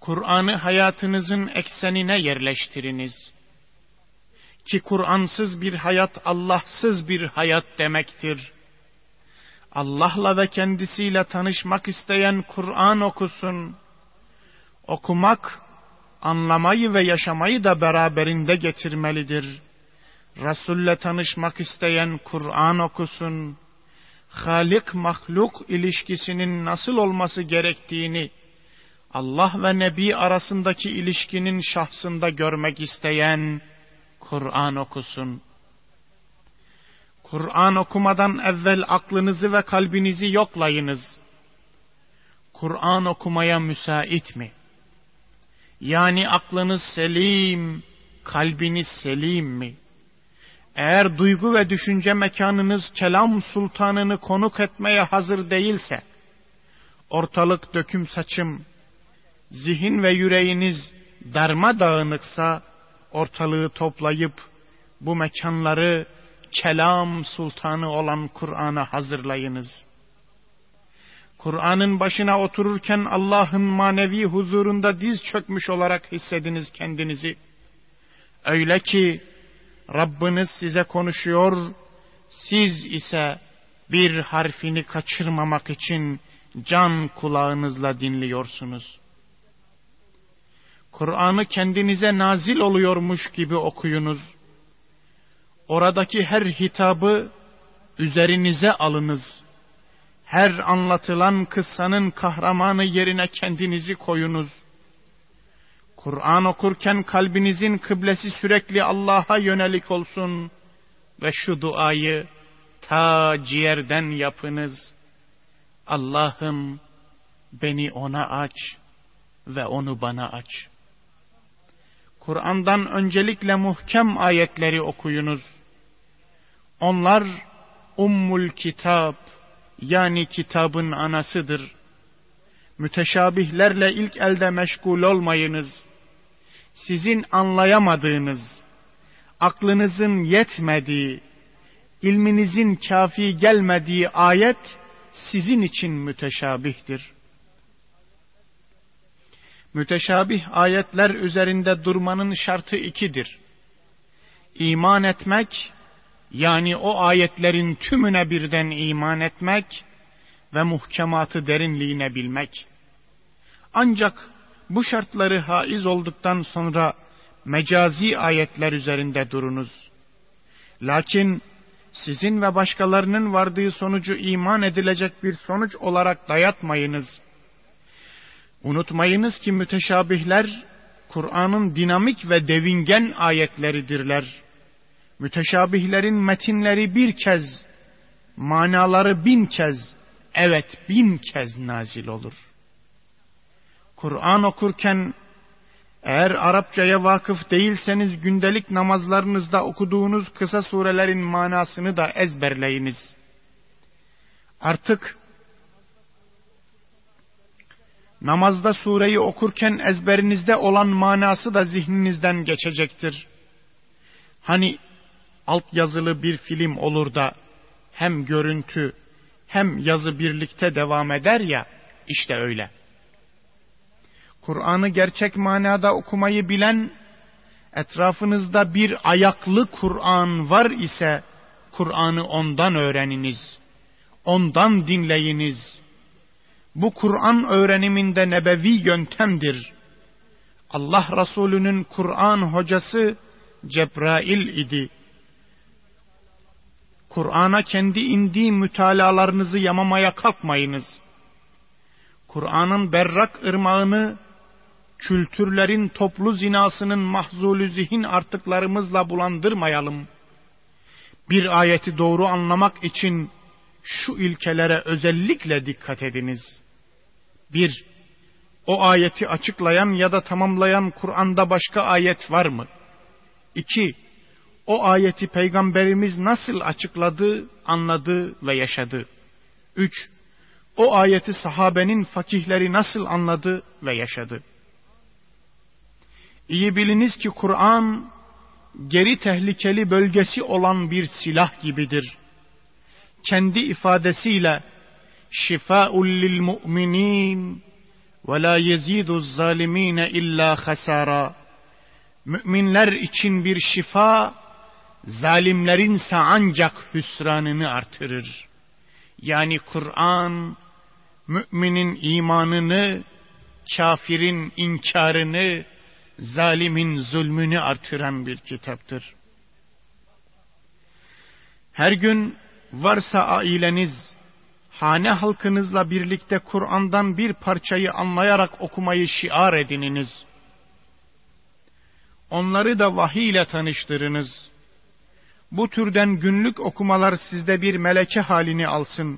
Kur'an'ı hayatınızın eksenine yerleştiriniz. Ki Kur'ansız bir hayat, Allahsız bir hayat demektir. Allah'la ve kendisiyle tanışmak isteyen Kur'an okusun. Okumak, anlamayı ve yaşamayı da beraberinde getirmelidir. Resul'le tanışmak isteyen Kur'an okusun. Halik-mahluk ilişkisinin nasıl olması gerektiğini, Allah ve Nebi arasındaki ilişkinin şahsında görmek isteyen Kur'an okusun. Kur'an okumadan evvel aklınızı ve kalbinizi yoklayınız. Kur'an okumaya müsait mi? Yani aklınız selim, kalbiniz selim mi? Eğer duygu ve düşünce mekanınız kelam sultanını konuk etmeye hazır değilse, ortalık döküm saçım, zihin ve yüreğiniz darmadağınıksa, ortalığı toplayıp bu mekanları kelam sultanı olan Kur'an'a hazırlayınız. Kur'an'ın başına otururken Allah'ın manevi huzurunda diz çökmüş olarak hissediniz kendinizi. Öyle ki Rabbiniz size konuşuyor, siz ise bir harfini kaçırmamak için can kulağınızla dinliyorsunuz. Kur'an'ı kendinize nazil oluyormuş gibi okuyunuz. Oradaki her hitabı üzerinize alınız. Her anlatılan kıssanın kahramanı yerine kendinizi koyunuz. Kur'an okurken kalbinizin kıblesi sürekli Allah'a yönelik olsun ve şu duayı ta ciğerden yapınız. Allah'ım beni ona aç ve onu bana aç. Kur'an'dan öncelikle muhkem ayetleri okuyunuz. Onlar Ummul Kitap, yani kitabın anasıdır. Müteşabihlerle ilk elde meşgul olmayınız. Sizin anlayamadığınız, aklınızın yetmediği, ilminizin kafi gelmediği ayet sizin için müteşabihtir. Müteşabih ayetler üzerinde durmanın şartı ikidir. İman etmek, yani o ayetlerin tümüne birden iman etmek ve muhkematı derinliğine bilmek. Ancak bu şartları haiz olduktan sonra mecazi ayetler üzerinde durunuz. Lakin sizin ve başkalarının vardığı sonucu iman edilecek bir sonuç olarak dayatmayınız. Unutmayınız ki müteşabihler Kur'an'ın dinamik ve devingen ayetleridirler. Müteşabihlerin metinleri bir kez, manaları 1000 kez, evet 1000 kez nazil olur. Kur'an okurken eğer Arapçaya vakıf değilseniz gündelik namazlarınızda okuduğunuz kısa surelerin manasını da ezberleyiniz. Artık namazda sureyi okurken ezberinizde olan manası da zihninizden geçecektir. Hani altyazılı bir film olur da hem görüntü hem yazı birlikte devam eder ya, işte öyle. Kur'an'ı gerçek manada okumayı bilen, etrafınızda bir ayaklı Kur'an var ise, Kur'an'ı ondan öğreniniz, ondan dinleyiniz. Bu Kur'an öğreniminde nebevi yöntemdir. Allah Resulü'nün Kur'an hocası Cebrail idi. Kur'an'a kendi indiği mütalalarınızı yamamaya kalkmayınız. Kur'an'ın berrak ırmağını kültürlerin toplu zinasının mahzulü zihin artıklarımızla bulandırmayalım. Bir ayeti doğru anlamak için şu ilkelere özellikle dikkat ediniz. 1. O ayeti açıklayan ya da tamamlayan Kur'an'da başka ayet var mı? 2. O ayeti Peygamberimiz nasıl açıkladı, anladı ve yaşadı? 3. O ayeti sahabenin fakihleri nasıl anladı ve yaşadı? İyi biliniz ki Kur'an, geri tehlikeli bölgesi olan bir silah gibidir. Kendi ifadesiyle şifaul lil mu'minin, وَلَا يَزِيدُ الظَّالِم۪ينَ اِلَّا خَسَارًا. Müminler için bir şifa, zalimlerinse ancak hüsranını artırır. Yani Kur'an, müminin imanını, kafirin inkarını, zalimin zulmünü artıran bir kitaptır. Her gün varsa aileniz, hane halkınızla birlikte Kur'an'dan bir parçayı anlayarak okumayı şiar edininiz. Onları da vahiy ile tanıştırınız. Bu türden günlük okumalar sizde bir meleke halini alsın.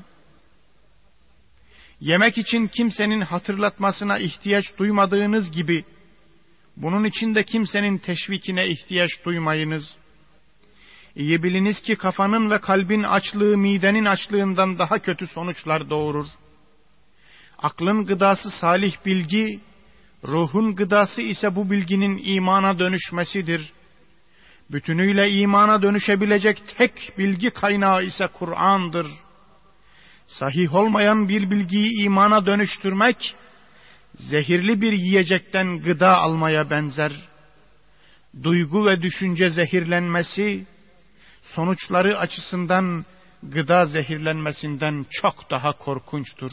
Yemek için kimsenin hatırlatmasına ihtiyaç duymadığınız gibi, bunun için de kimsenin teşvikine ihtiyaç duymayınız. İyi biliniz ki kafanın ve kalbin açlığı midenin açlığından daha kötü sonuçlar doğurur. Aklın gıdası salih bilgi, ruhun gıdası ise bu bilginin imana dönüşmesidir. Bütünüyle imana dönüşebilecek tek bilgi kaynağı ise Kur'an'dır. Sahih olmayan bir bilgiyi imana dönüştürmek, zehirli bir yiyecekten gıda almaya benzer. Duygu ve düşünce zehirlenmesi, sonuçları açısından gıda zehirlenmesinden çok daha korkunçtur.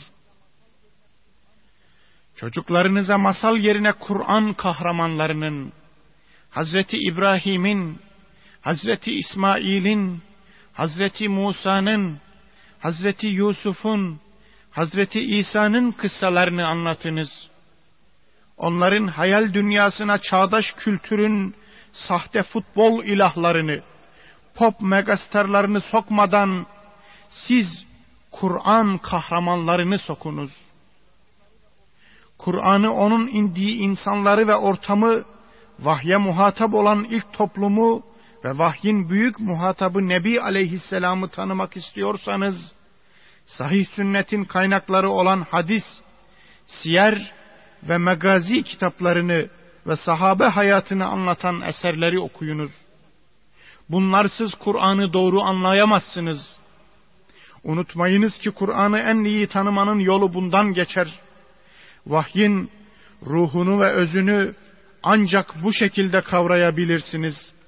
Çocuklarınıza masal yerine Kur'an kahramanlarının, Hazreti İbrahim'in, Hazreti İsmail'in, Hazreti Musa'nın, Hazreti Yusuf'un, Hazreti İsa'nın kıssalarını anlatınız. Onların hayal dünyasına çağdaş kültürün sahte futbol ilahlarını, pop megastarlarını sokmadan siz Kur'an kahramanlarını sokunuz. Kur'an'ı onun indiği insanları ve ortamı, vahye muhatap olan ilk toplumu ve vahyin büyük muhatabı Nebi Aleyhisselam'ı tanımak istiyorsanız, sahih sünnetin kaynakları olan hadis, siyer ve megazi kitaplarını ve sahabe hayatını anlatan eserleri okuyunuz. Bunlarsız Kur'an'ı doğru anlayamazsınız. Unutmayınız ki Kur'an'ı en iyi tanımanın yolu bundan geçer. Vahyin ruhunu ve özünü ancak bu şekilde kavrayabilirsiniz.